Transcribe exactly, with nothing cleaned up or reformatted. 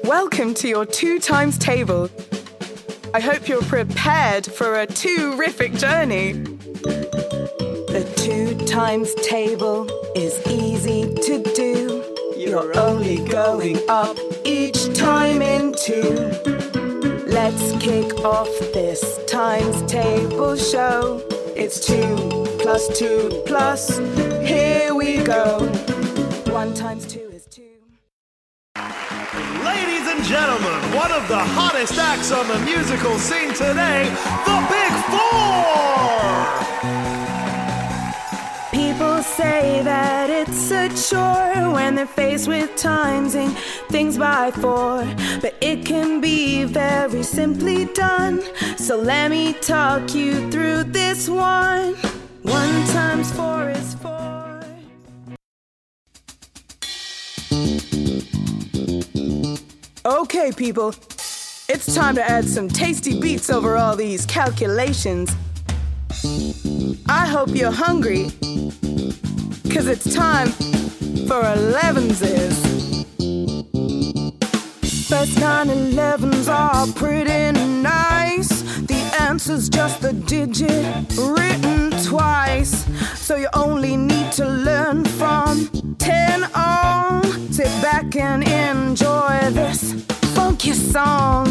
Welcome to your two times table. I hope you're prepared for a terrific journey. The two times table is easy to do. You're only going up each time in two. Let's kick off this times table show. It's two plus two plus, here we go. One times two is two. Ladies and gentlemen, one of the hottest acts on the musical scene today, the Big Four! People say that it's a chore when they're faced with timesing things by four, but it can be very simply done. So let me talk you through this one. One times four is four. Okay, people, it's time to add some tasty beats over all these calculations. I hope you're hungry, cause it's time for elevenses. First nine elevens are pretty nice. The answer's just the digit written twice. So you only need to learn from ten on. Sit back and enjoy this funky song.